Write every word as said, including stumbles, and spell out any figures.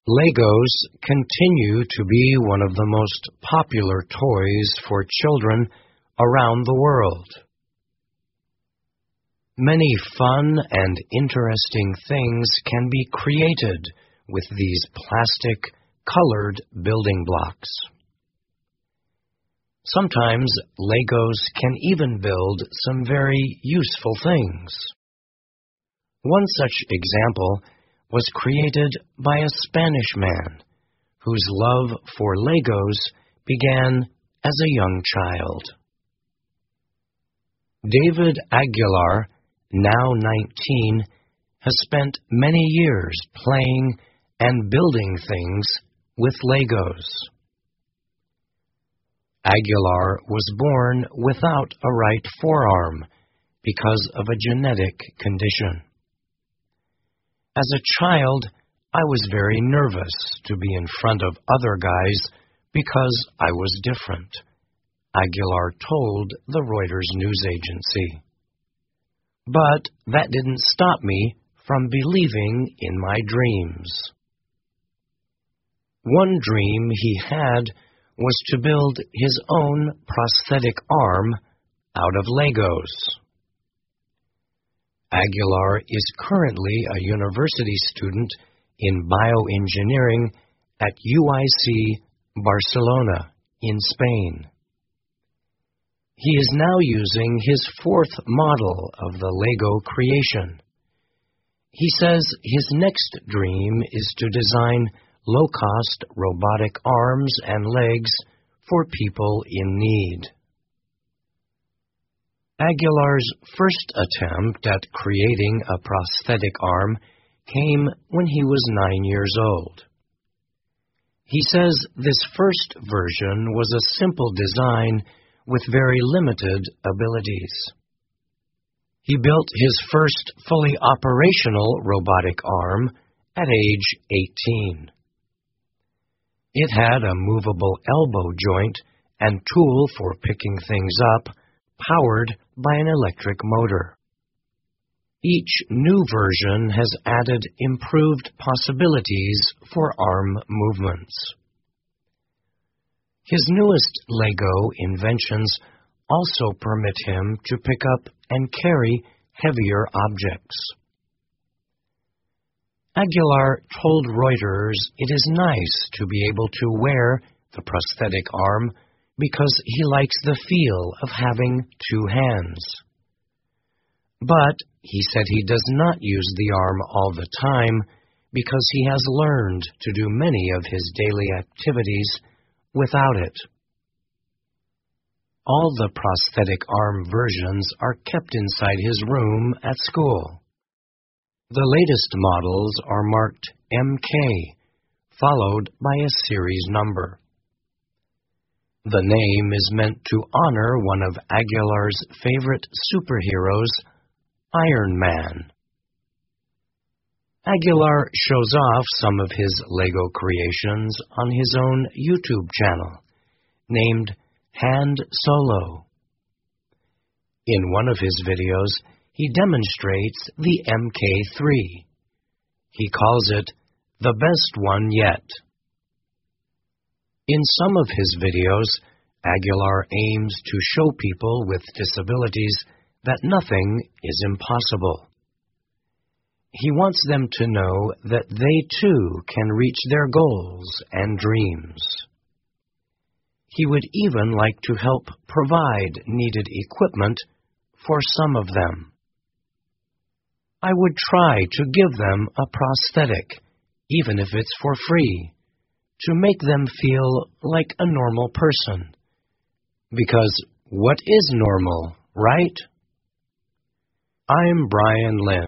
Legos continue to be one of the most popular toys for children around the world. Many fun and interesting things can be created with these plastic, colored building blocks. Sometimes Legos can even build some very useful things. One such example was created by a Spanish man whose love for Legos began as a young child. David Aguilar, now nineteen, has spent many years playing and building things with Legos. Aguilar was born without a right forearm because of a genetic condition. As a child, I was very nervous to be in front of other guys because I was different, Aguilar told the Reuters news agency. But that didn't stop me from believing in my dreams. One dream he had was to build his own prosthetic arm out of Legos. Aguilar is currently a university student in bioengineering at U I C Barcelona in Spain. He is now using his fourth model of the Lego creation. He says his next dream is to design low-cost robotic arms and legs for people in need. Aguilar's first attempt at creating a prosthetic arm came when he was nine years old. He says this first version was a simple design with very limited abilities. He built his first fully operational robotic arm at age eighteen. It had a movable elbow joint and tool for picking things up, powered by an electric motor. Each new version has added improved possibilities for arm movements. His newest Lego inventions also permit him to pick up and carry heavier objects. Aguilar told Reuters it is nice to be able to wear the prosthetic arm because he likes the feel of having two hands. But he said he does not use the arm all the time because he has learned to do many of his daily activities without it. All the prosthetic arm versions are kept inside his room at school. The latest models are marked M K, followed by a series number. The name is meant to honor one of Aguilar's favorite superheroes, Iron Man. Aguilar shows off some of his Lego creations on his own YouTube channel, named Hand Solo. In one of his videos, he demonstrates the M K three. He calls it the best one yet. In some of his videos, Aguilar aims to show people with disabilities that nothing is impossible. He wants them to know that they too can reach their goals and dreams. He would even like to help provide needed equipment for some of them. I would try to give them a prosthetic, even if it's for free, to make them feel like a normal person. Because what is normal, right? I'm Brian Lynn.